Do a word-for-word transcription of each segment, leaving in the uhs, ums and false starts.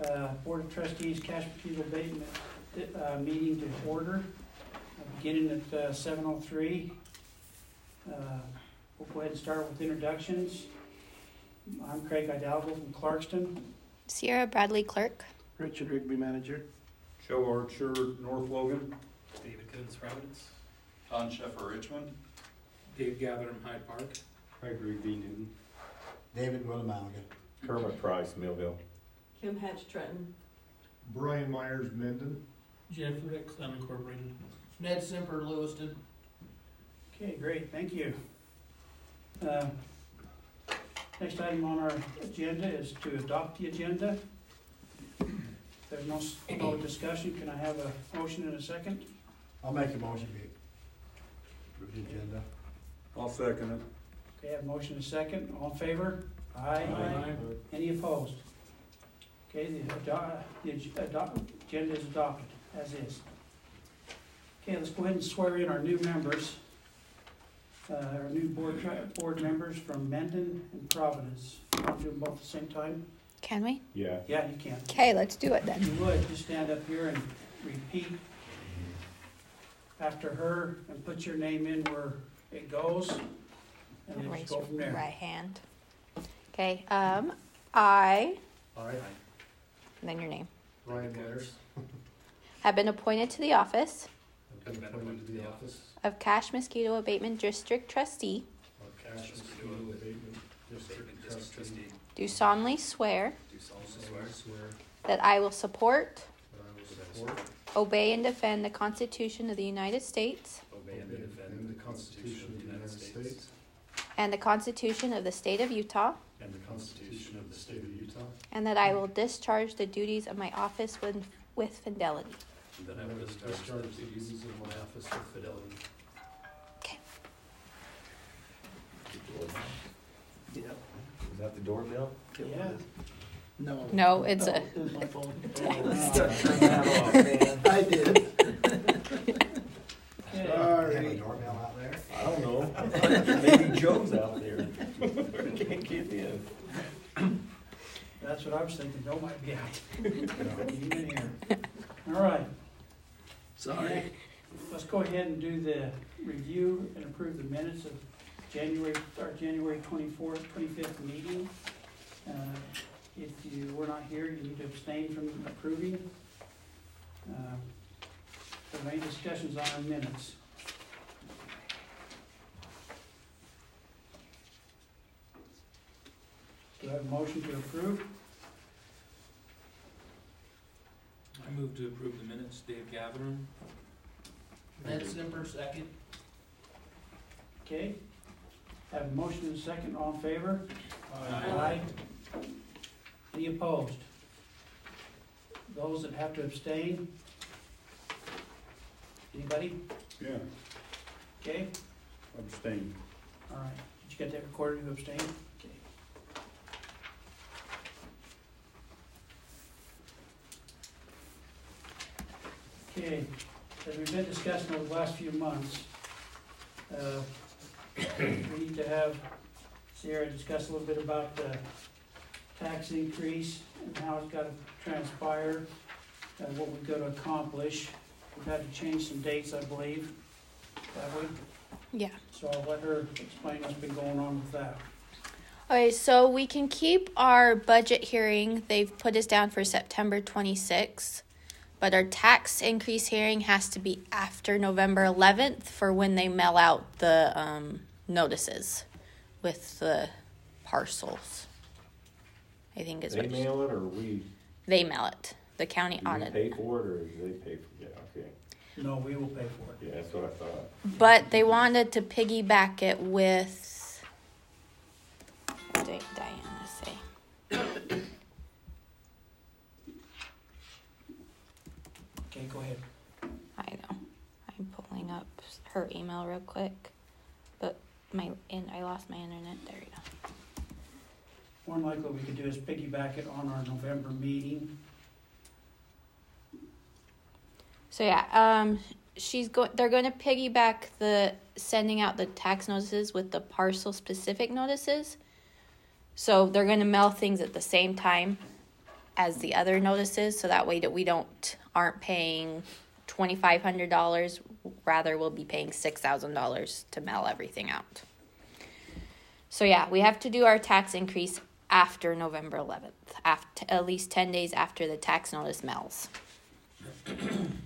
uh, Board of Trustees cash mosquito abatement uh, meeting to order, uh, beginning at uh, seven oh three. Uh, we'll go ahead and start with introductions. I'm Craig Hidalgo from Clarkston. Sierra Bradley, clerk. Richard Rigby, manager. Joe Archer, North Logan. David Goods, Providence. Don Sheffer, Richmond. Dave Gavitt, Hyde Park. Gregory B. Newton. David Willamalaga. Kermit Price, Millville. Kim Hatch, Trenton. Brian Myers, Minden. Jennifer Ricks, unincorporated. Ned Simper, Lewiston. Okay, great, thank you. Uh, Next item on our agenda is to adopt the agenda. If there's no, no discussion, can I have a motion in a second? I'll make a motion to approve the agenda. I'll second it. Okay, I have a motion and a second. All in favor? Aye. Aye. Any opposed? Okay, the, ado- the ado- agenda is adopted, as is. Okay, let's go ahead and swear in our new members, uh, our new board tri- board members from Mendon and Providence. Want to do them both at the same time? Can we? Yeah. Yeah, you can. Okay, let's do it If then. you would, just stand up here and repeat after her and put your name in where it goes, and then Raise just go your from there. right hand. Okay, um, I, Aye. and then your name, Brian Myers. have been appointed to the office I've been appointed to the office of Cache Mosquito Abatement District Trustee. of Cash Mosquito Abatement District Trustee. Do solemnly swear Do solemnly I swear that I will support, that I will support, obey, and defend the Constitution of the United States obey and obey, defend and the Constitution of the United States and the Constitution of the State of Utah, and the Constitution of the State of Utah, and that I will discharge the duties of my office with, with fidelity. and that and I will discharge discharge the duties of my office with fidelity. Yep. Is that the doorbell? Yeah. No. No, it's a, It was my phone. I did. Okay. Sorry. Have a doorbell out there? I don't know. Maybe Joe's out there. Can't get in. That's what I was thinking. Joe might be out. Get in here. All right. Sorry. Let's go ahead and do the review and approve the minutes of January, our January twenty-fourth, twenty-fifth meeting. Uh, If you were not here, you need to abstain from approving. Uh, Are there any discussions on our minutes? Do I have a motion to approve? I move to approve the minutes. Dave Gavitt. Ned Simper, second. Okay. Have a motion and a second. All in favor? Aye. Any opposed? Those that have to abstain? Anybody? Yeah. Okay, Abstain. all right. Did you get that recorded, who abstained? Okay. Okay, as we've been discussing over the last few months, uh, we need to have Sierra discuss a little bit about the tax increase and how it's got to transpire, and what we've got to accomplish. We've had to change some dates, I believe, have we? yeah. So I'll let her explain what's been going on with that. Okay, so we can keep our budget hearing. They've put us down for September twenty-sixth, but our tax increase hearing has to be after November eleventh for when they mail out the um, notices with the parcels. I think is They what mail it or we, they mail it. The county do we audit. pay for it or do they pay for it? Yeah, okay. No, we will pay for it. Yeah, that's what I thought. But they wanted to piggyback it with. What did Diana say? Okay, go ahead. I know. I'm pulling up her email real quick, but my and I lost my internet. There you go. More than likely, what we could do is piggyback it on our November meeting. So yeah, um, she's going. They're going to piggyback the sending out the tax notices with the parcel specific notices. So they're going to mail things at the same time, as the other notices, so that way that we don't, aren't paying twenty-five hundred dollars, rather we'll be paying six thousand dollars to mail everything out. So yeah, we have to do our tax increase after November eleventh, after, at least ten days after the tax notice mails. And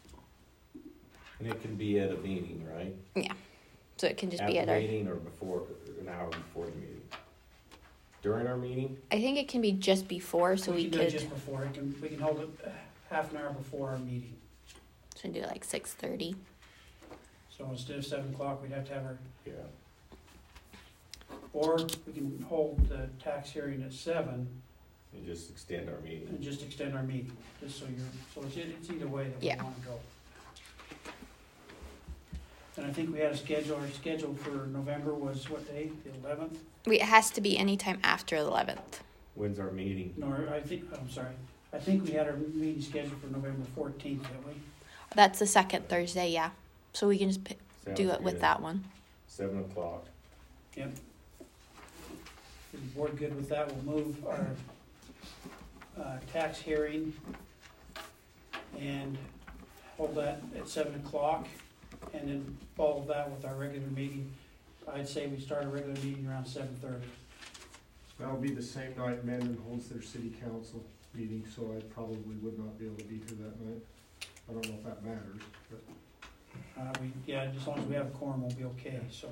it can be at a meeting, right? Yeah, so it can just At be the at our, meeting or before, an hour before the meeting? During our meeting? I think it can be just before, so we can do it could, just before, it can, we can hold it uh, half an hour before our meeting. so do like six thirty. So instead of seven o'clock, we'd have to have our, Yeah. or we can hold the tax hearing at seven And just extend our meeting. and just extend our meeting, just so you're, so it's, it's either way that we Yeah. wanna go. And I think we had a schedule, our schedule for November was what day, the eleventh? We, it has to be anytime after the eleventh. When's our meeting? No, I think, I'm sorry, I think we had our meeting scheduled for November fourteenth, didn't we? That's the second Thursday, yeah. So we can just p- do Sounds it with good. that one. Seven o'clock. Yep. Is the board good with that? We'll move our, uh, tax hearing and hold that at seven o'clock, and then follow that with our regular meeting. I'd say we start a regular meeting around seven thirty. That'll be the same night Mandan holds their city council meeting, so I probably would not be able to be here that night. I don't know if that matters, but. Uh, we, yeah, as long as we have a quorum, we'll be okay, so.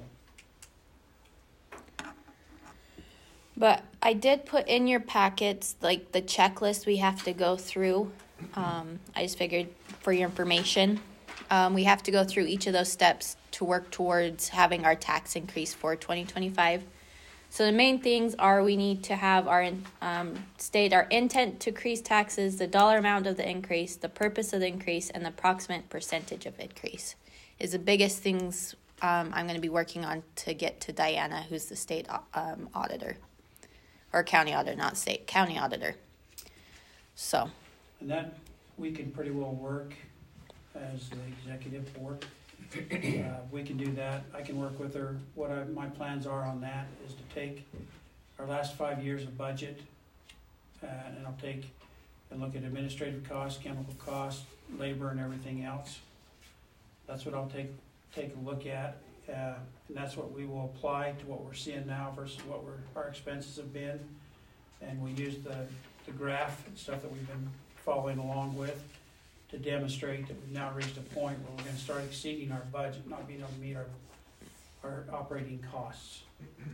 But I did put in your packets, like the checklist we have to go through. Um, I just figured for your information, um, we have to go through each of those steps to work towards having our tax increase for twenty twenty-five. So the main things are we need to have our, um, state our intent to increase taxes, the dollar amount of the increase, the purpose of the increase, and the approximate percentage of increase is the biggest things um, I'm going to be working on to get to Diana, who's the state um, auditor. Or county auditor, not state, county auditor. So, And that, we can pretty well work as the executive board. Uh, we can do that. I can work with her. What I, my plans are on that is to take our last five years of budget, uh, and I'll take and look at administrative costs, chemical costs, labor, and everything else. That's what I'll take, take a look at, uh, and that's what we will apply to what we're seeing now versus what we're, our expenses have been. And we use the, the graph and stuff that we've been following along with to demonstrate that we've now reached a point where we're gonna start exceeding our budget, not being able to meet our, our operating costs.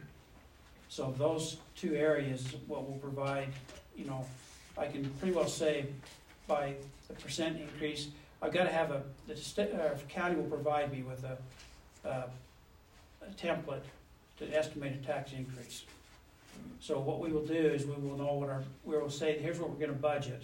So those two areas, is what will provide, you know, I can pretty well say by the percent increase, I've gotta have a, the sta- uh, county will provide me with a, uh, a template to estimate a tax increase. So what we will do is we will know what our, we will say, here's what we're gonna budget,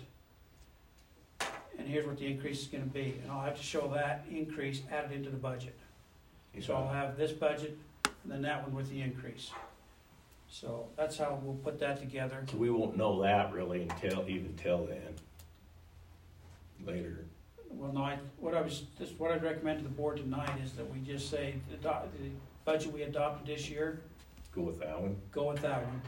and here's what the increase is gonna be, and I'll have to show that increase added into the budget. So I'll have this budget, and then that one with the increase. So that's how we'll put that together. So we won't know that really until, even till then. Later. Well, no, I, what I was, just what I'd recommend to the board tonight is that we just say, the, do- the budget we adopted this year, Go with that one. go with that one.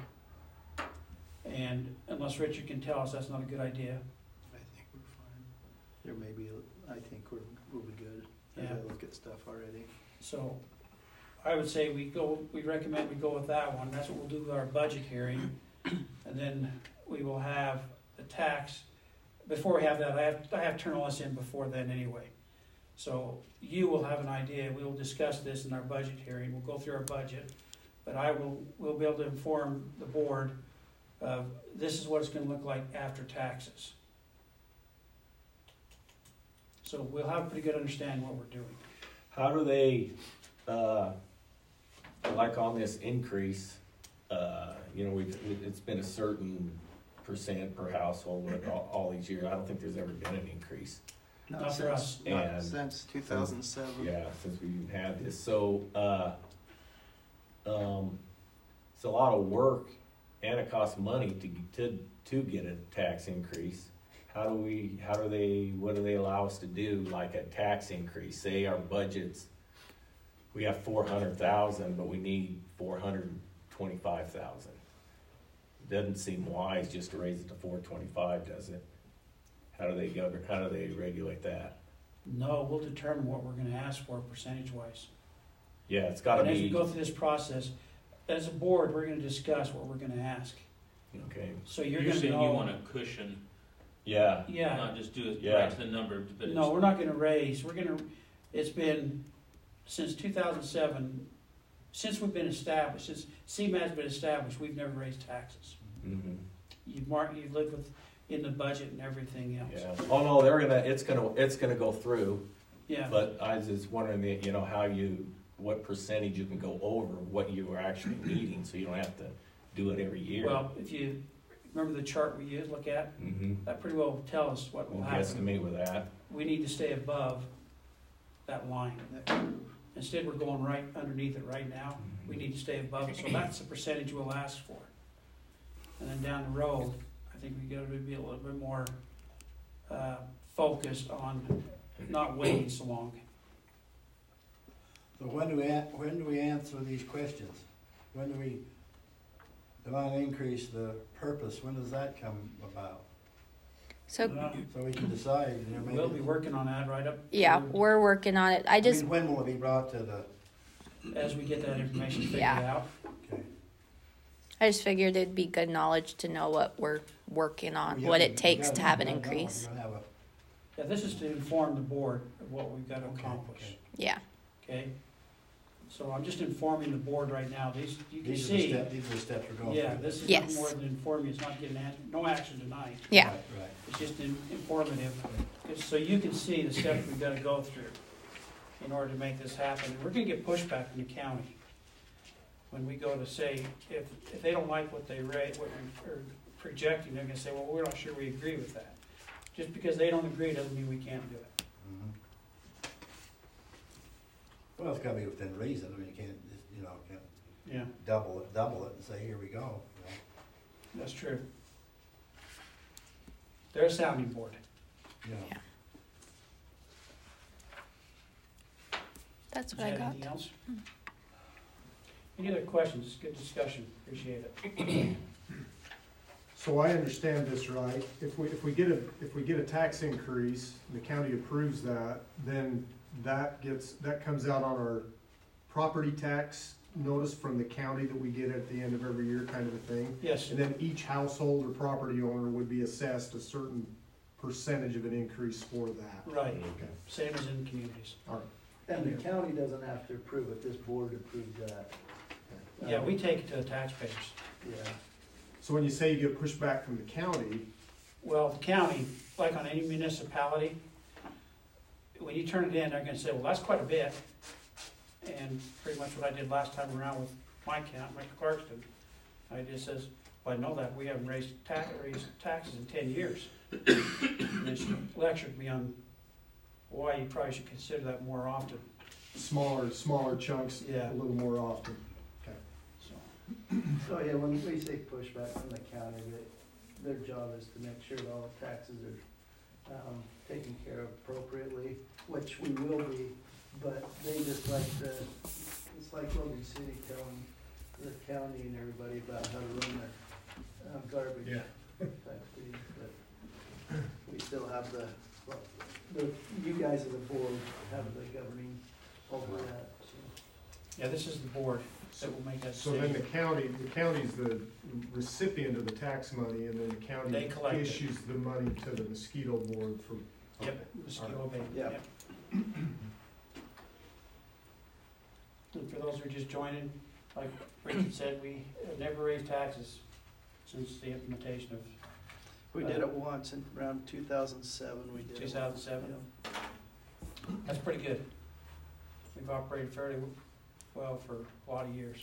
And unless Richard can tell us that's not a good idea. I think we're fine. There may be, a- I think we're, we'll be good, as Yeah. I look at stuff already. So I would say we go, we recommend we go with that one. That's what we'll do with our budget hearing. And then we will have the tax. Before we have that, I have, I have to turn all this in before then anyway. So you will have an idea. We will discuss this in our budget hearing. We'll go through our budget. But I will, we'll be able to inform the board of this is what it's gonna look like after taxes. So we'll have a pretty good understanding what we're doing. How do they, uh, like on this increase, uh, you know, we've, it's been a certain percent per household with all, all these years. I don't think there's ever been an increase. Not for since- us. Not And- since two thousand seven. Yeah, since we've had this. So, uh, um, it's a lot of work and it costs money to, to, to get a tax increase. How do we, how do they, what do they allow us to do, like a tax increase? Say our budget's, we have four hundred thousand, but we need four hundred twenty-five thousand. doesn't seem wise just to raise it to four twenty-five, does it? How do they govern, how do they regulate that? No, we'll determine what we're gonna ask for percentage-wise. Yeah, it's gotta And as we be, go through this process, as a board, we're gonna discuss what we're gonna ask. okay, So you're You're gonna saying you know, want a cushion, yeah, yeah, not just do it Yeah. right to the number, but it's. no, we're not gonna raise, we're gonna, it's been, since two thousand seven, since we've been established, since C M A has been established, we've never raised taxes. mhm, You've marked, you've lived with, in the budget and everything else. yeah. Oh, no, they're gonna, it's gonna, it's gonna go through, Yeah, but I was just wondering, you know, how you, what percentage you can go over what you are actually needing, so you don't have to do it every year. well, if you, remember the chart we used, look at, Mm-hmm, that pretty well will tell us what will we'll happen. guesstimate with that. We need to stay above that line. Instead, we're going right underneath it right now. We need to stay above it, so that's the percentage we'll ask for. And then down the road, I think we gotta be a little bit more, uh, focused on not waiting so long. So when do we, a- when do we answer these questions? When do we, divine increase, the purpose, when does that come about? So, Uh, So we can decide, you know, maybe. We'll be working on that right up. yeah, through- we're working on it. I I just, mean, when will it be brought to the, As we get that information figured Yeah. out. okay. I just figured it'd be good knowledge to know what we're working on, Yeah, what we- it we takes gotta- to have an we gotta know. increase. We're gonna have a- Yeah, this is to inform the board of what we've got to Okay, accomplish, okay. Yeah. okay? So I'm just informing the board right now. These, you can These are the see, steps, these are the steps we're going through. yeah, this is Yes. nothing more than informing. It's not getting, an- no action tonight. Yeah. Right, right. It's just in- informative, It's so you can see the steps we've got to go through in order to make this happen. And we're gonna get pushback from the county when we go to say, if, if they don't like what they rate, what we're projecting, they're gonna say, well, we're not sure we agree with that. Just because they don't agree doesn't mean we can't do it. Mhm. Well, it's gotta be within reason, I mean, you can't, just, you know, can't Yeah, double it, double it and say, here we go. you know. that's true. They're a sounding board. You know. Yeah. That's Is what I there got. anything else? Any other questions? Good discussion. Appreciate it. So I understand this right, if we, if we get a, if we get a tax increase, and the county approves that, then that gets, that comes out on our property tax notice from the county that we get at the end of every year, kind of a thing. Yes, And then each household or property owner would be assessed a certain percentage of an increase for that. right. Okay. Same as in communities. All right. And the county doesn't have to approve it, this board approves that. Yeah, we take it to the taxpayers. Yeah. So when you say you get pushback from the county, Well, the county, like on any municipality, when you turn it in, they're gonna say, well, that's quite a bit. And pretty much what I did last time around with my count, Mike Clarkston, I just says, well, I know that, we haven't raised tax, raised taxes in ten years. And then she lectured me on why you probably should consider that more often, smaller, smaller chunks, Yeah. a little more often. so. So, yeah, when we say pushback from the county, they, their job is to make sure that all the taxes are, um, taken care of appropriately, which we will be, but they just like to, it's like Logan City telling the county and everybody about how to run their, um, garbage tax fees, but we still have the, well, the, you guys as a board have the governing over that, so. Yeah, this is the board that will make that So then the decision. county, the county's the recipient of the tax money, and then the They county collect it. issues the money to the mosquito board for. Yep, mosquito abatement, Yeah. yep. And for those who are just joining, like Richard said, we have never raised taxes since the implementation of We did it once in around two thousand seven, we did it. two thousand seven. That's pretty good. We've operated fairly well for a lot of years.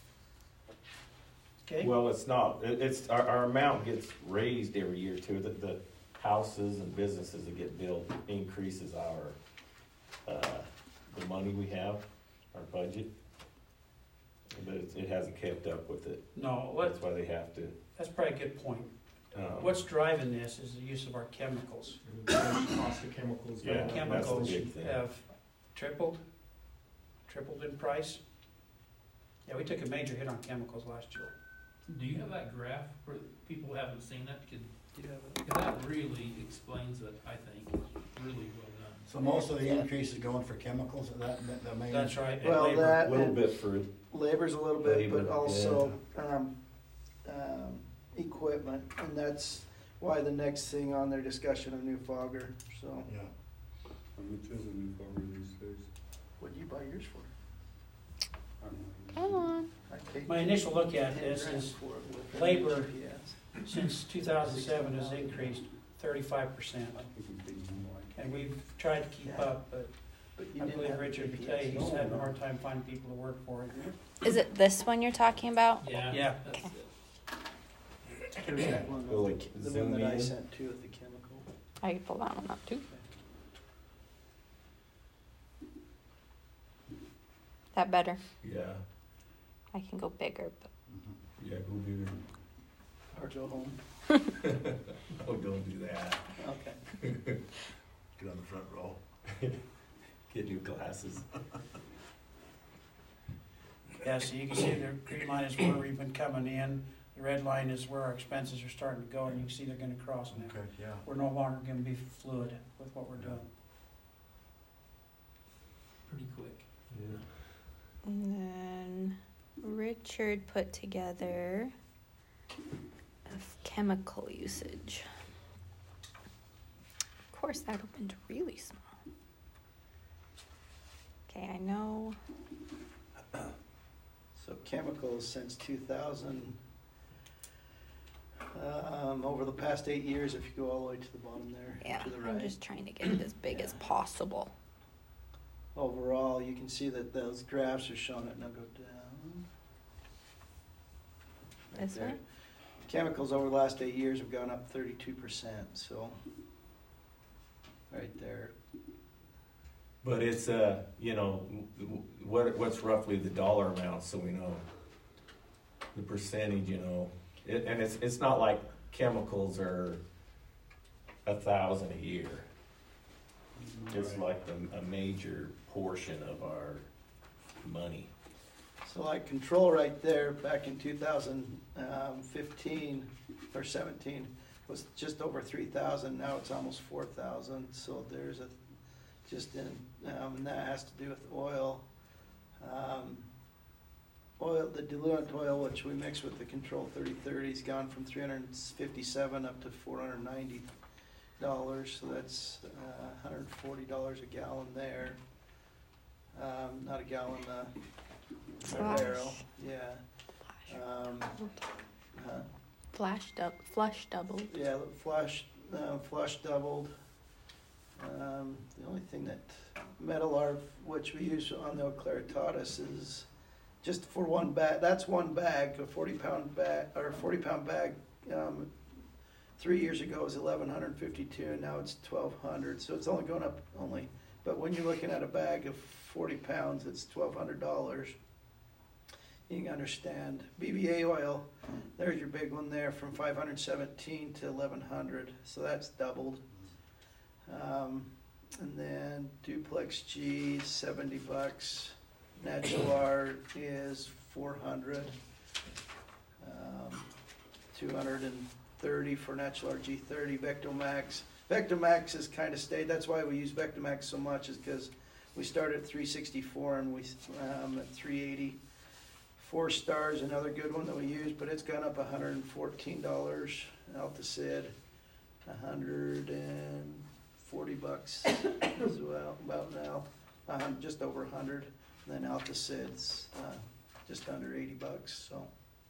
Okay? Well, it's not, it, it's, our, our amount gets raised every year too, the, the houses and businesses that get built increases our, uh, the money we have, our budget. But it, it hasn't kept up with it, No, what, that's why they have to, that's probably a good point. um. What's driving this is the use of our chemicals. The cost of chemicals. Yeah, Our that's the chemicals big thing. have tripled, tripled in price. Yeah, we took a major hit on chemicals last year. Do you have that graph for people who haven't seen it? Could, Do you have it? cause that really explains it, I think, really well done. So most of the increase is going for chemicals, is that, that the main? That's right. and Well, labor. that- A little bit for, Labor's a little bit, Labor, but also, um, um, equipment, and that's why the next thing on their discussion of new fogger, so. Yeah. How much is a new car these days? What'd you buy yours for? I don't know. Come on. I paid My initial look at ten this grand is for it with the labor. G P S. since two thousand seven has increased thirty-five percent. I think we paid more. And we've tried to keep up, but But you I didn't believe have Richard G can P tell S. you, he's having a hard time finding people to work for it. Is it this one you're talking about? Yeah. Yeah. That's it. There's that one, Will it the one zoom that I in? sent too with the chemical. I can pull that one up too. That better? yeah, I can go bigger, but yeah, go bigger. Or go home. Oh, don't do that. Okay. Get on the front row. Get new glasses. Yeah, so you can see the green line is where we've been coming in, the red line is where our expenses are starting to go, and you can see they're gonna cross now. Okay, yeah. We're no longer gonna be fluid with what we're doing. Pretty quick. Yeah. and then Richard put together of chemical usage. Of course, that opened really small. Okay, I know. So chemicals since two thousand, um, over the past eight years, if you go all the way to the bottom there, Yeah, to the I'm right. just trying to get it as big as possible. Overall, you can see that those graphs are showing it, now go down. Right This there. way? Chemicals over the last eight years have gone up thirty-two percent, so, right there. But it's, uh, you know, what, what's roughly the dollar amount, so we know the percentage, you know? It, and it's, it's not like chemicals are a thousand a year. It's Right. like a, a major portion of our money. So like control right there, back in two thousand fifteen or seventeen, was just over three thousand, now it's almost four thousand, so there's a, just in, um, and that has to do with oil. Um, Oil, the diluent oil, which we mix with the control thirty thirty's gone from three hundred fifty-seven up to four hundred ninety dollars, so that's, uh, one hundred forty dollars a gallon there. Um, not a gallon, uh, a Flash. barrel, yeah. Flash. Um, huh? Flash dou- flush doubled. Yeah, the flush, uh, flush doubled. Um, the only thing that metal arb, which we use on the Eau Claritatis, is just for one bag, that's one bag, a forty pound bag, or a forty pound bag, um, three years ago was eleven hundred fifty-two, and now it's twelve hundred, so it's only going up only, but when you're looking at a bag of forty pounds, it's twelve hundred dollars. You can understand. B B A oil, there's your big one there, from five hundred seventeen to eleven hundred, so that's doubled. Um, and then Duplex G, seventy bucks. Natural Art is four hundred. Um, two hundred thirty for Natural Art G thirty. Vectomax. Vectomax has kind of stayed. That's why we use Vectomax so much, is because we started at three sixty-four and we um, at three eighty. Four Stars, another good one that we use, but it's gone up one hundred fourteen dollars. Alticid, one hundred forty bucks as well, about now, a hun- just over one hundred. And then Altacid's uh, just under eighty bucks, so.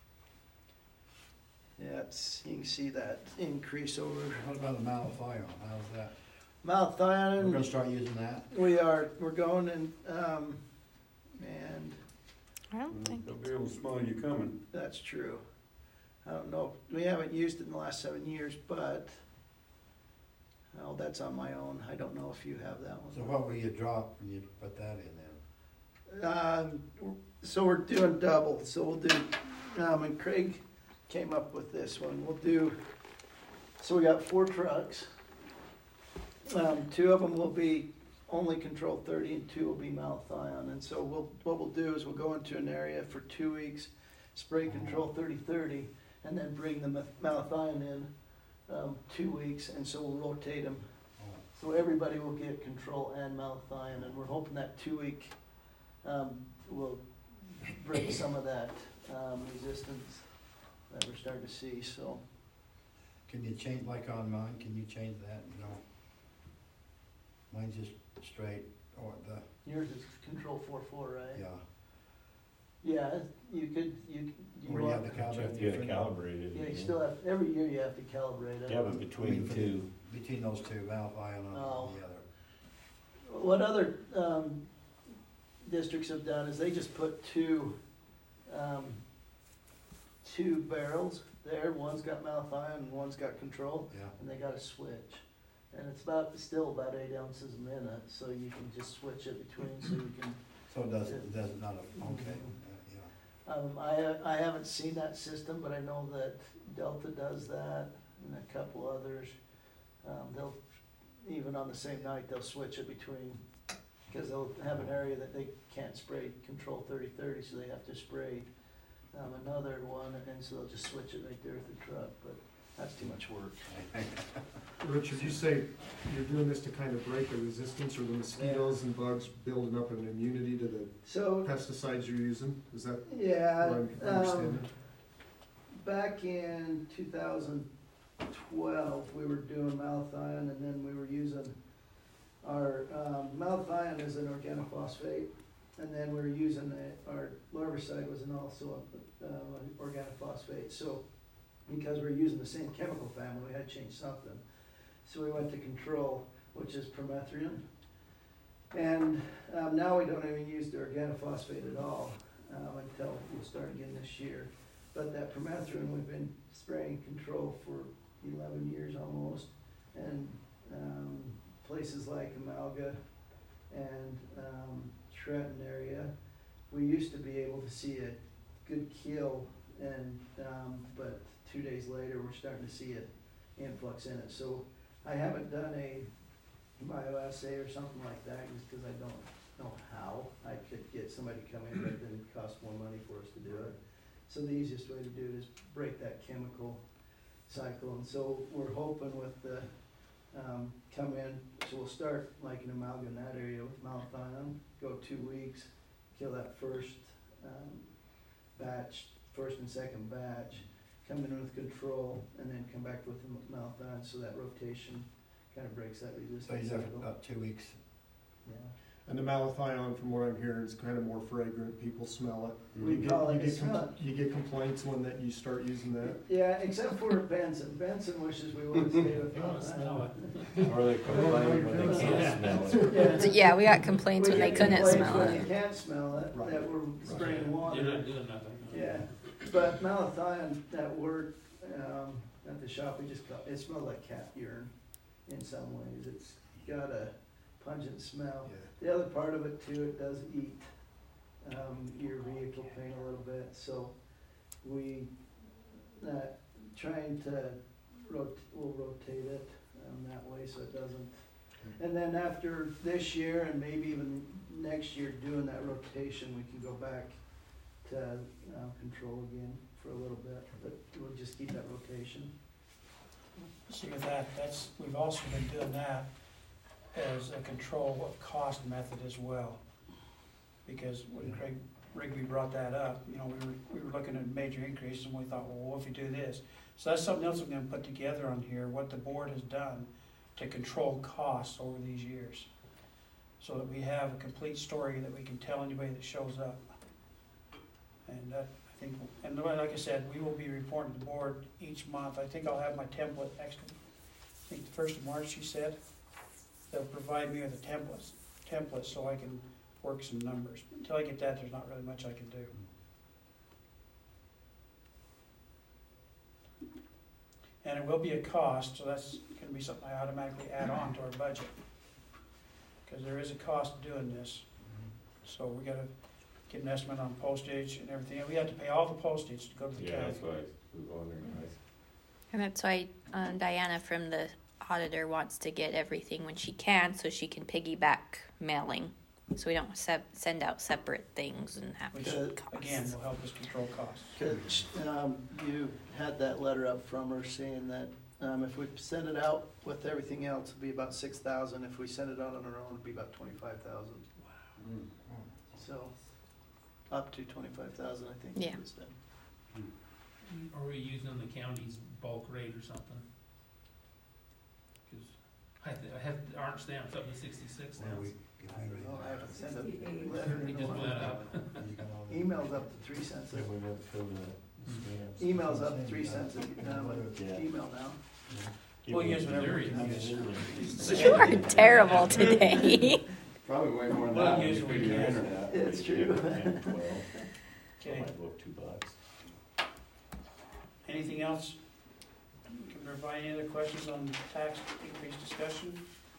Yeah, it's, you can see that increase over. What about the malathion, how's that? Malathion. We're gonna start using that? We are, we're going and, um, and I don't think. They'll be able to smell you coming. that's true. I don't know, we haven't used it in the last seven years, but, oh, that's on my own. I don't know if you have that one. So what will you drop when you put that in then? Um, so we're doing double, so we'll do, um, and Craig came up with this one, we'll do, so we got four trucks. Um, two of them will be only control thirty and two will be malathion, and so we'll, what we'll do is we'll go into an area for two weeks spray control thirty thirty, and then bring the ma- malathion in, um, two weeks, and so we'll rotate them. So everybody will get control and malathion, and we're hoping that two week, um, will break some of that, um, resistance that we're starting to see, so. Can you change, like on mine, can you change that, you know? Mine's just straight, or the, Yours is control four four, right? yeah. Yeah, you could, you, you Or you have want, the calibrate. You have to calibrate it. yeah, you still have, every year you have to calibrate it. Yeah, but between the two, Between those two, malathion on Oh. the other. What other, um, districts have done is they just put two, um, two barrels there, one's got malathion and one's got control, Yeah. and they got a switch. And it's about, still about eight ounces a minute, so you can just switch it between, so you can, So it doesn't, it doesn't, not a, okay, uh, yeah. um, I, I haven't seen that system, but I know that Delta does that, and a couple others. Um, they'll, even on the same night, they'll switch it between, cause they'll have an area that they can't spray control thirty thirty, so they have to spray, um, another one, and so they'll just switch it right there at the truck, but that's too much work. Richard, you say you're doing this to kind of break the resistance or the mosquitoes and bugs building up an immunity to the So, pesticides you're using? Is that yeah, what I'm um, understanding? back in two thousand twelve, we were doing malathion, and then we were using our, um, malathion is an organophosphate, and then we were using a, our larvicide was an also a, uh, an organophosphate, so because we were using the same chemical family, we had to change something. So we went to control, which is permethrin, and, um, now we don't even use the organophosphate at all, um, until we'll start again this year. But that permethrin, we've been spraying control for eleven years almost, and, um, places like Amalga and, um, Trenton area, we used to be able to see a good kill, and, um, but two days later, we're starting to see an influx in it. So I haven't done a bioassay or something like that, just because I don't know how. I could get somebody to come in, but then it costs more money for us to do it. So the easiest way to do it is break that chemical cycle, and so we're hoping with the, um, come in, so we'll start like in Amalga in that area with malathion, go two weeks, kill that first, um, batch, first and second batch, come in with control, and then come back with the malathion, so that rotation kind of breaks that So resistance you cycle. have about two weeks. Yeah. And the malathion, from what I'm hearing, is kind of more fragrant. People smell it. We You get- call it- you get it's com- not- You get complaints when that you start using that? Yeah, except for Benson. Benson wishes we would stay with I wanna smell malathion. or they complain when they can't smell it. Yeah. Yeah, we got complaints We when they get couldn't complaints smell when it. they can't smell it, Right. that we're spraying You're water. not doing nothing. Yeah, but malathion, that word, um, at the shop, we just call, it smells like cat urine in some ways. It's got a pungent smell. The other part of it too, it does eat, um, your vehicle paint a little bit, so we, uh, trying to rot, we'll rotate it, um, that way so it doesn't. And then after this year and maybe even next year doing that rotation, we can go back to, uh, control again for a little bit, but we'll just keep that rotation. See with that, that's, we've also been doing that as a control of cost method as well. Because when Craig Rigby brought that up, you know, we were, we were looking at major increases, and we thought, well, what if we do this? So that's something else I'm gonna put together on here, what the board has done to control costs over these years. So that we have a complete story that we can tell anybody that shows up. And that, I think, and like I said, we will be reporting to the board each month. I think I'll have my template next, I think the first of March, she said. They'll provide me with a template, template so I can work some numbers. Until I get that, there's not really much I can do. And it will be a cost, so that's gonna be something I automatically add on to our budget. Cause there is a cost to doing this. So we gotta get an estimate on postage and everything. And we have to pay all the postage to go to the Yeah, county. that's why I was wondering. And that's why um, Diana from the auditor wants to get everything when she can, so she can piggyback mailing So we don't sep- send out separate things and have Which, to again, costs. will help us control costs. Cause, um, you had that letter up from her saying that, um, if we send it out with everything else, it'd be about six thousand. If we send it out on our own, it'd be about twenty-five thousand. Mm. So, up to twenty-five thousand, I think. Yeah. it was done. Are we using the county's bulk rate or something? Cause I, th- I have, aren't stamps up to sixty-six Well, we- cents. I don't know, I haven't sent a letter It in just a went while. up. Email's up to three cents. Yeah, we never filled the stamps. Email's up to three cents a, um, Yeah. email now. We'll use whatever we There can you use. You are terrible today. Probably way more than Well, that when you usually figure your yes. internet. It's true. ten, twelve. Okay, Might go up two bucks. anything else? Can provide any other questions on tax increase discussion?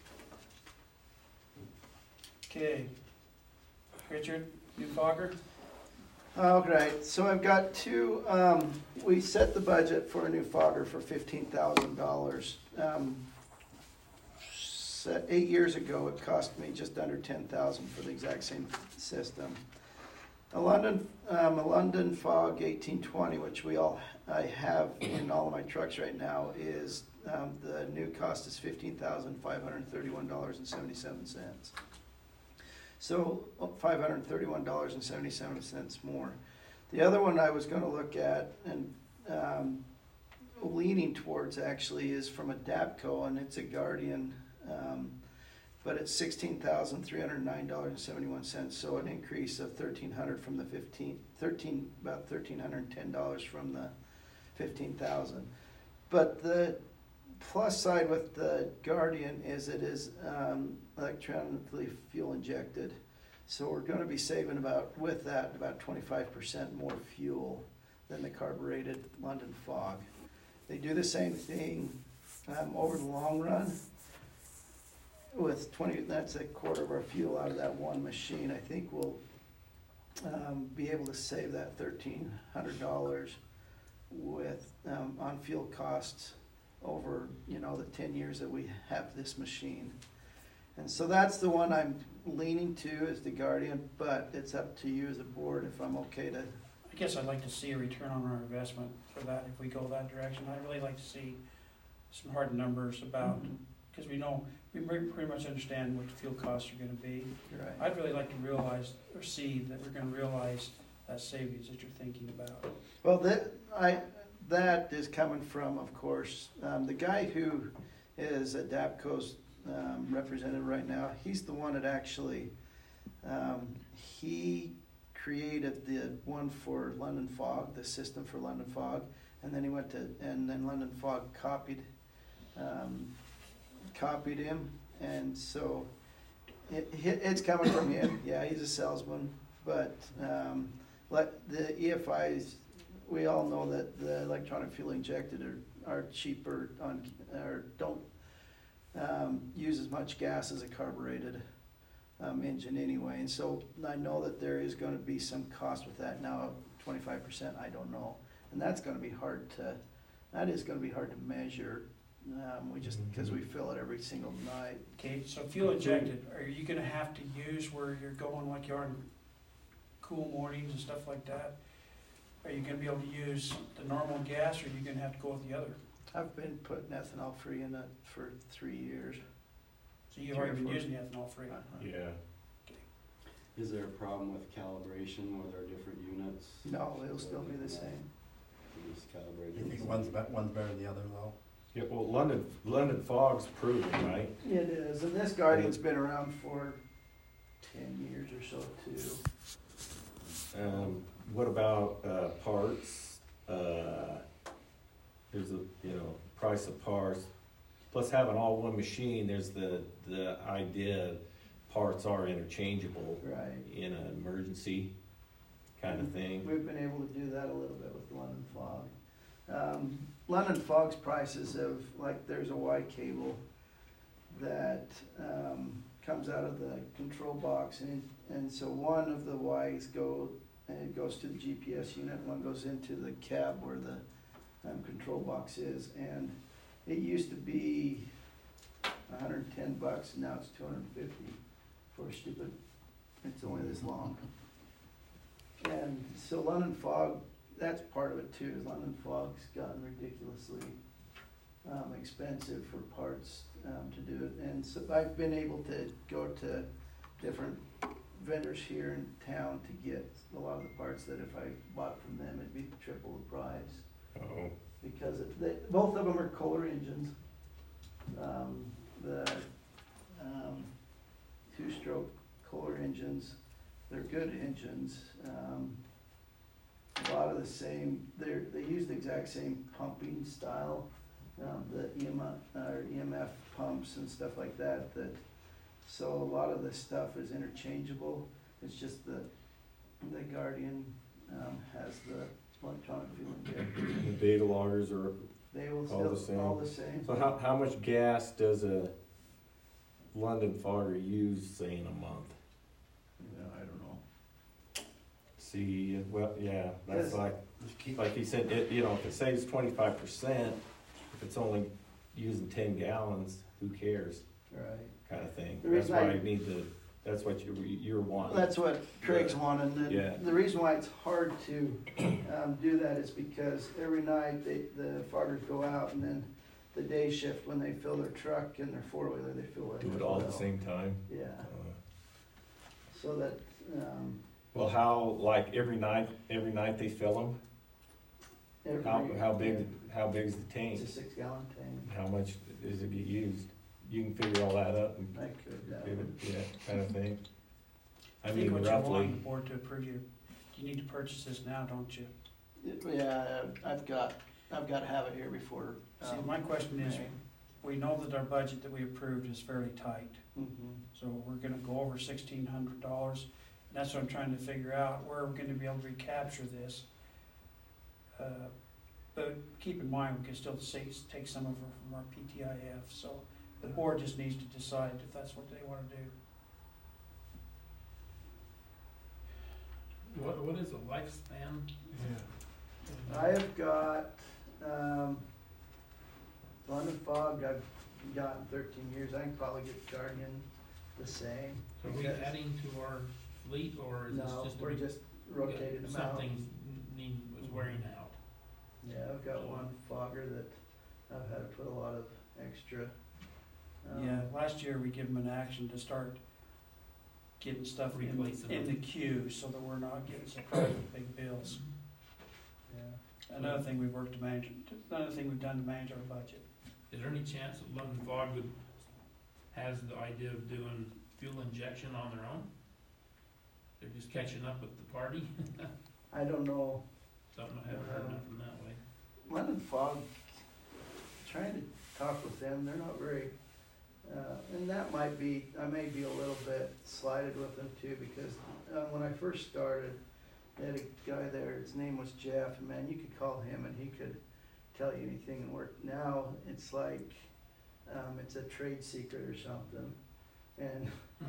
Okay. Richard, new fogger? All right, so I've got two, um, we set the budget for a new fogger for fifteen thousand dollars. Um, se- eight years ago, it cost me just under ten thousand for the exact same system. A London, um, a London Fog eighteen twenty, which we all, I have in all of my trucks right now, is, um, the new cost is fifteen thousand five hundred thirty-one dollars and seventy-seven cents. So five hundred thirty-one dollars and seventy-seven cents more. The other one I was gonna look at and um, leaning towards actually is from a Dapco, and it's a Guardian, um, but it's sixteen thousand three hundred nine dollars and seventy-one cents, so an increase of thirteen hundred from the fifteen, thirteen, about thirteen hundred ten dollars from the fifteen thousand. But the plus side with the Guardian is it is um, electronically fuel injected. So we're gonna be saving about, with that, about twenty-five percent more fuel than the carbureted London Fog. They do the same thing um, over the long run. With twenty, that's a quarter of our fuel out of that one machine. I think we'll um, be able to save that thirteen hundred dollars with, um, on fuel costs over, you know, the ten years that we have this machine. And so that's the one I'm leaning to, is the Guardian, but it's up to you as a board if I'm okay to. I guess I'd like to see a return on our investment for that, if we go that direction. I'd really like to see some hard numbers about, because we know, we pretty pretty much understand what the fuel costs are gonna be. You're right. I'd really like to realize, or see that we're gonna realize that savings that you're thinking about. Well, that, I, that is coming from, of course, um, the guy who is at Dapco's um, representative right now, he's the one that actually, um, he created the one for London Fog, the system for London Fog, and then he went to, and then London Fog copied, um, copied him, and so it, it's coming from him. Yeah, he's a salesman, but um, let the E F Is, we all know that the electronic fuel injected are, are cheaper on, or don't um, use as much gas as a carbureted um, engine anyway. And so I know that there is going to be some cost with that. Now, twenty-five percent, I don't know. And that's going to be hard to, that is going to be hard to measure. Um, we just, because we fill it every single night. Okay, so fuel injected, are you gonna have to use where you're going like you are in cool mornings and stuff like that? Are you gonna be able to use the normal gas, or are you gonna have to go with the other? I've been putting ethanol free in it for three years. So you've already been using the ethanol free? Yeah. Is there a problem with calibration with our different units? No, it'll still be the same. We just calibrate You it. think one's, be- one's better than the other though? Yeah, well, London, London Fog's proven, right? It is, and this Guardian's been around for ten years or so too. Um, what about, uh, parts? Uh, there's a, you know, price of parts. Plus having all one machine, there's the, the idea parts are interchangeable Right. in an emergency kind of thing. We've been able to do that a little bit with London Fog. Um, London Fog's prices of, like, there's a Y cable that um, comes out of the control box, and and so one of the Ys go, and it goes to the G P S unit, and one goes into the cab where the um, control box is, and it used to be a hundred and ten bucks, and now it's two hundred and fifty for a stupid It's only this long. And so London Fog, that's part of it too, is London Fog's gotten ridiculously um, expensive for parts um, to do it. And so I've been able to go to different vendors here in town to get a lot of the parts that if I bought from them, it'd be triple the price. Oh, Because it, they, both of them are Kohler engines. Um, the um, two-stroke Kohler engines, they're good engines. Um, a lot of the same, they're, they use the exact same pumping style, um, the E M F, or E M F pumps and stuff like that, that, so a lot of the stuff is interchangeable. It's just the, the Guardian, um, has the electronic fuel injector. the data loggers are, They will All the still, same. all the same. so how, how much gas does a London Fogger use, say, in a month? Yeah, I don't know. See, well, yeah, that's Yes. like, Just keep, like he said, it, you know, if it saves twenty-five percent, if it's only using ten gallons, who cares, Right. kind of thing. The That's reason why I- you need to, that's what you, you're wanting. That's what Craig's wanting, and Yeah. the reason why it's hard to, um, do that is because every night they, the foggers go out, and then the day shift, when they fill their truck and their four-wheeler, they fill it Do as it all at well. the same time. Yeah, Uh, so that, um, Well, how, like, every night, every night they fill them? every. How, how big, how big's the tank? It's a six-gallon tank. How much does it get used? You can figure all that up and I could, uh, give it, yeah, kind of thing. I I think mean, what you want roughly, the board to approve you, you need to purchase this now, don't you? yeah, I've got, I've got to have it here before. See, um, my question is, May. we know that our budget that we approved is fairly tight, Mhm. so we're gonna go over sixteen hundred dollars. And that's what I'm trying to figure out, where we're gonna be able to recapture this. Uh, But keep in mind, we can still say, take some of it from our P T I F, so the board just needs to decide if that's what they wanna do. What, what is the lifespan? I have got, um, London Fog, I've gotten thirteen years, I can probably get Guardian the same. Are we adding to our fleet, or is this No, just? a we're re- just rotating them out. Something's need, was wearing out. Yeah, I've got one fogger that I've had to put a lot of extra. um, Yeah, last year we give them an action to start getting stuff in, Replacing in them. the queue, so that we're not getting surprised with big bills. Yeah. Another thing we've worked to manage, another thing we've done to manage our budget. Is there any chance that London Fog would, has the idea of doing fuel injection on their own? They're just catching up with the party? I don't know, Something I haven't heard nothing that way. London Fog, trying to talk with them, they're not very, uh, and that might be, I may be a little bit slighted with them too, because, uh, when I first started, they had a guy there, his name was Jeff, and man, you could call him and he could tell you anything and work. Now, it's like, um, it's a trade secret or something, and,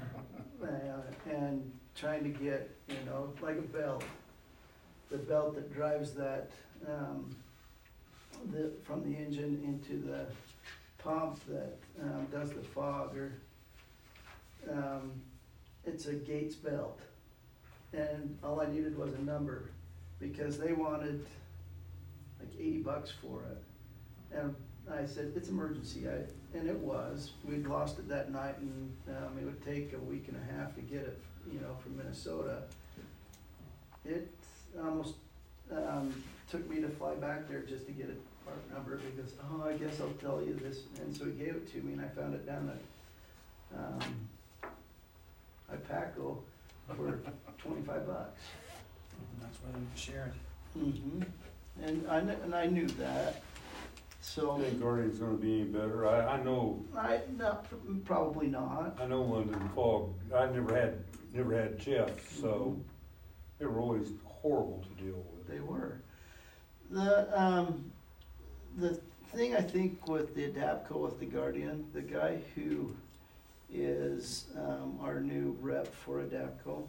uh, and trying to get, you know, like a belt, the belt that drives that, um, the, from the engine into the pump that, um, does the fog, or, um, it's a Gates belt. And all I needed was a number, because they wanted like eighty bucks for it. And I said, it's emergency, I, and it was, we'd lost it that night, and, um, it would take a week and a half to get it, you know, from Minnesota. It almost, um, took me to fly back there just to get a part number, because, oh, I guess I'll tell you this, and so he gave it to me, and I found it down at, um, Ipaco for twenty-five bucks. And that's why they share it. Mm-hmm. And I, kn- and I knew that, so, I think Guardian's gonna be any better. I, I know, I, no, probably not. I know London Fog, I never had, never had Jeff, so they were always horrible to deal with. They were. The, um, the thing I think with the Adapco, with the Guardian, the guy who is, um, our new rep for Adapco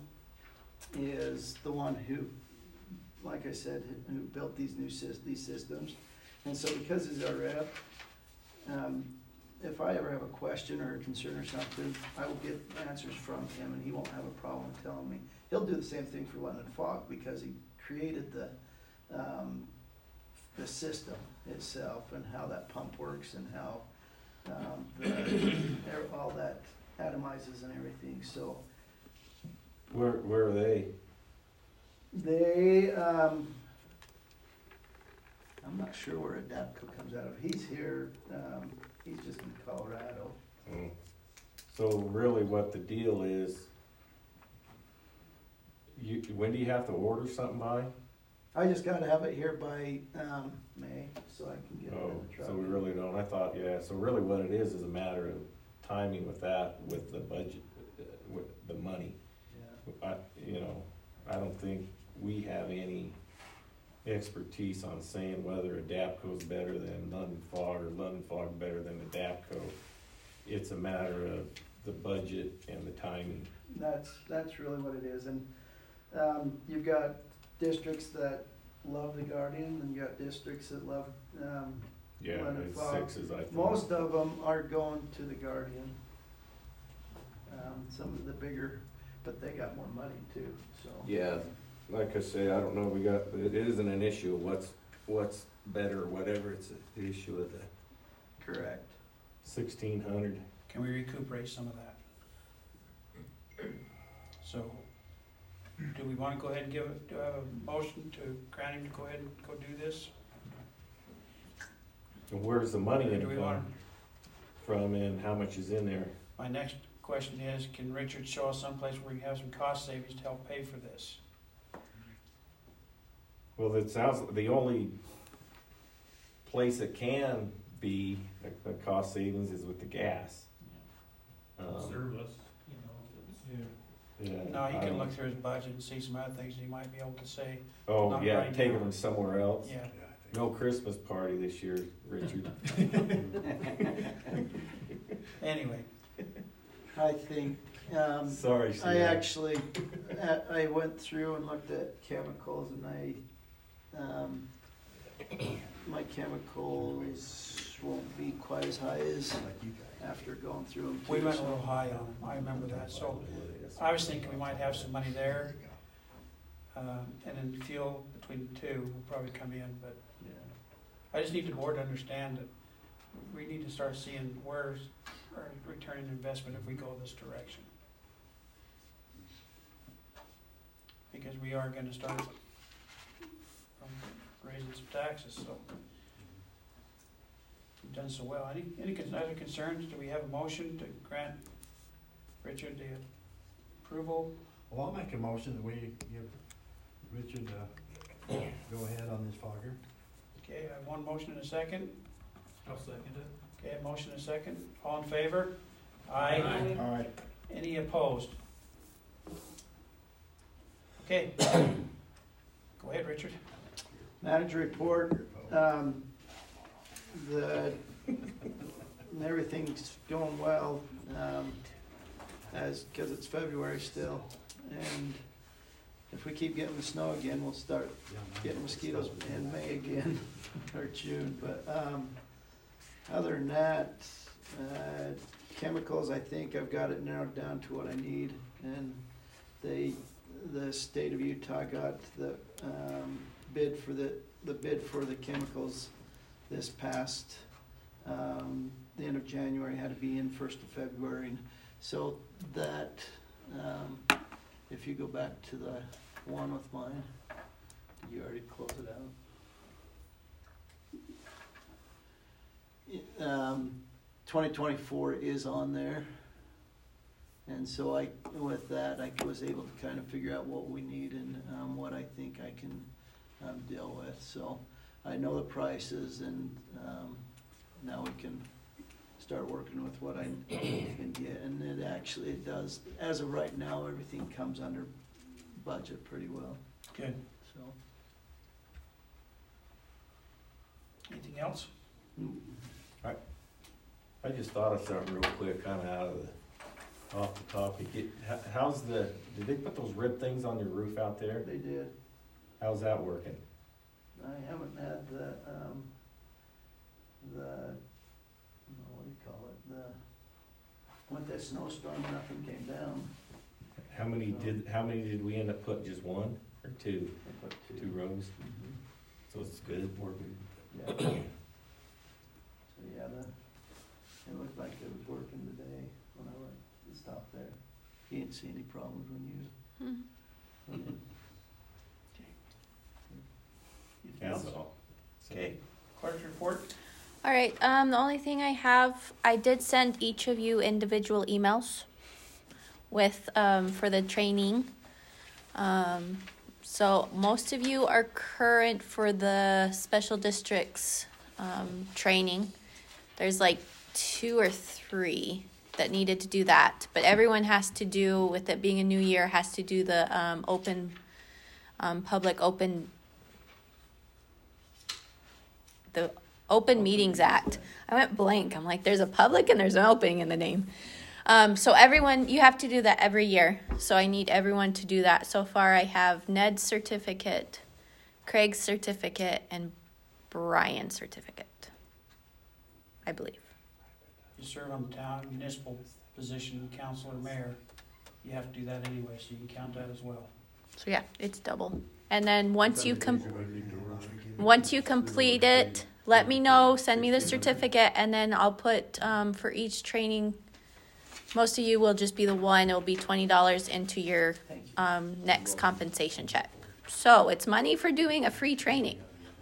is the one who, like I said, who built these new sys- these systems. And so because he's our rep, um, if I ever have a question or a concern or something, I will get answers from him, and he won't have a problem telling me. He'll do the same thing for London Fog, because he created the, um, the system itself, and how that pump works, and how, um, the, all that atomizes and everything, so. Where, where are they? They, um, I'm not sure where Adapco comes out of. He's here, um, he's just in Colorado. Mm. So really what the deal is, you, when do you have to order something by? I just gotta have it here by, um, May, so I can get it Oh, in the truck. so we really don't, I thought, yeah, so really what it is, is a matter of timing with that, with the budget, uh, with the money. Yeah. I, you know, I don't think we have any expertise on saying whether Adapco's better than London Fog or London Fog better than Adapco. It's a matter of the budget and the timing. That's, that's really what it is, and, um, you've got districts that love the Guardian, and you got districts that love, um, Yeah, London it's Fog. sixes, I think. Most of them are going to the Guardian. Um, some of the bigger, but they got more money too, so. Yeah, like I say, I don't know, we got, it isn't an issue of what's, what's better or whatever, it's the issue of the Correct. sixteen hundred. Can we recuperate some of that? So, do we wanna go ahead and give, it? do I have a motion to grant him to go ahead and go do this? And where's the money Or gonna do we come want, from and how much is in there? my next question is, can Richard show us someplace where we can have some cost savings to help pay for this? Well, it sounds, the only place it can be a, a cost savings is with the gas. Um, Service, you know, if it's. yeah, No, he I can don't- look through his budget and see some other things he might be able to say, Oh, not yeah, right take now. them somewhere else. yeah. No Christmas party this year, Richard. Anyway, I think, um, Sorry, I Steve. actually, uh, I went through and looked at chemicals, and I, um, my chemicals won't be quite as high as after going through them. we too, went a so- little high on him, I remember that, so I was thinking we might have some money there. Um, and then fuel between the two will probably come in, but Yeah. I just need the board to understand that we need to start seeing where's our return on investment if we go this direction. Because we are gonna start um, raising some taxes, so. We've done so well. Any, any con- other concerns? Do we have a motion to grant Richard the approval? Well, I'll make a motion that we give Richard, uh, go ahead on this fogger. Okay, I have one motion and a second. I'll second it. Okay, a motion and a second. All in favor? Aye. All right. Any opposed? Okay. Go ahead, Richard. Manager report, um, the, everything's going well, um, as, cause it's February still, and if we keep getting the snow again, we'll start getting mosquitoes in May again, or June, but, um, other than that, uh, chemicals, I think I've got it narrowed down to what I need, and they, the state of Utah got the, um, bid for the, the bid for the chemicals this past, um, the end of January, had to be in first of February, and so that, um, if you go back to the one with mine, did you already close it out? It, Um, twenty twenty-four is on there. And so I, with that, I was able to kind of figure out what we need and, um, what I think I can, um, deal with, so I know the prices, and, um, now we can start working with what I can get, and it actually, it does, as of right now, everything comes under budget pretty well, Good. so. Anything else? I just thought of something real quick, kinda out of the, off the topic. It, h- how's the, did they put those rib things on your roof out there? They did. How's that working? I haven't had the, um, the, no, what do you call it? with that snowstorm, nothing came down. How many did, how many did we end up putting, just one or two, They put two rows? Mhm. So it's good, working. Yeah. So, yeah, the, it looked like it was working today when I went to stop there. You didn't see any problems when you, Hmm. when you. Anything That's else? all. So- Okay, clerk's report? All right, um, the only thing I have, I did send each of you individual emails with, um, for the training. Um, so most of you are current for the special districts, um, training. There's like two or three that needed to do that, but everyone has to do, with it being a new year, has to do the, um, open, um, public open, the Open Meetings Act. I went blank. I'm like, there's a public and there's an opening in the name. Um, so everyone, you have to do that every year. So I need everyone to do that. So far I have Ned's certificate, Craig's certificate, and Brian's certificate, I believe. You serve on the town municipal position, council or mayor, you have to do that anyway, so you can count that as well. So yeah, it's double. And then once you com- once you complete it, let me know, send me the certificate, and then I'll put, um, for each training, most of you will just be the one, it'll be twenty dollars into your, Thank you. um, next compensation check. So it's money for doing a free training.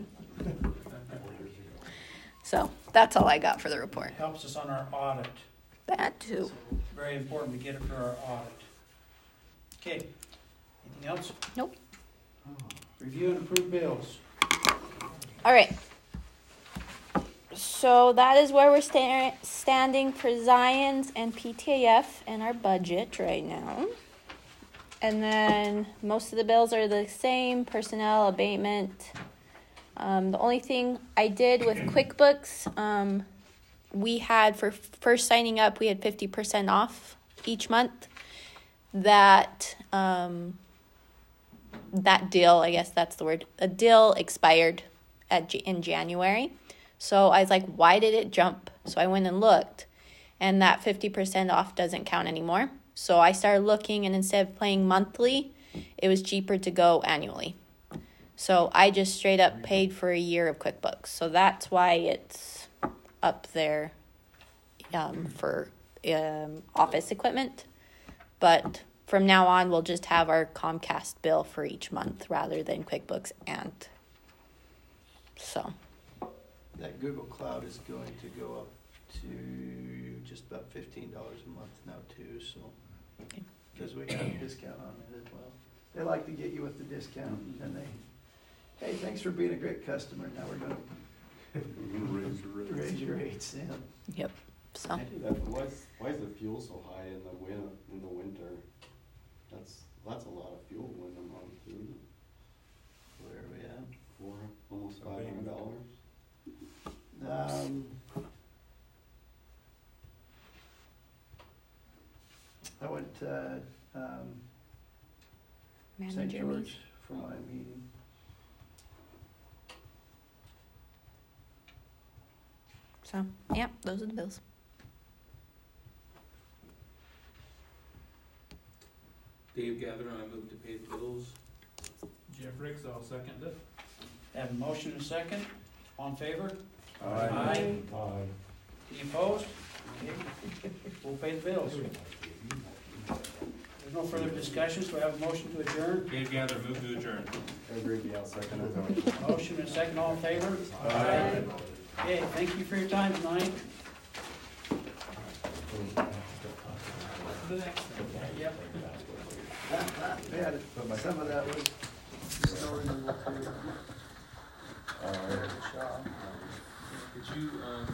So that's all I got for the report. It helps us on our audit. That too. Very important to get it for our audit. Okay, anything else? Nope. Review and approve bills. All right. So that is where we're sta- standing for Zions and P T A F in our budget right now. And then most of the bills are the same, personnel, abatement. Um, the only thing I did with QuickBooks, um, we had for first signing up, we had fifty percent off each month. That, um, that deal, I guess that's the word, a deal expired at in January. So I was like, why did it jump? So I went and looked, and that fifty percent off doesn't count anymore. So I started looking, and instead of paying monthly, it was cheaper to go annually. So I just straight up paid for a year of QuickBooks. So that's why it's up there, um, for um, office equipment. But from now on, we'll just have our Comcast bill for each month rather than QuickBooks and so. That Google Cloud is going to go up to just about fifteen dollars a month now too, so. Okay. Cause we got a discount on it as well. They like to get you with the discount, and they, hey, thanks for being a great customer, now we're gonna Raise your rates. raise your rates, yeah. Yep. So Why is, why is the fuel so high in the win, in the winter? That's, that's a lot of fuel in a month, isn't it? Where are we at? For almost five hundred dollars? Um, I went to, um, Saint manager George meeting. for my meeting. So yeah, those are the bills. Dave Gather, I move to pay the bills. Jeff Ricks, I'll second it. Have a motion and a second. All in favor? Aye. Aye. Aye. Any opposed? Okay. We'll pay the bills. There's no further discussion, so I have a motion to adjourn. Dave Gather, move to adjourn. Agree, yeah, second it. Motion and a second, all in favor? Aye. Okay, thank you for your time tonight. The next thing. Yep. We had, some of that was snow removal too. Alright. Shaw. Did you, um,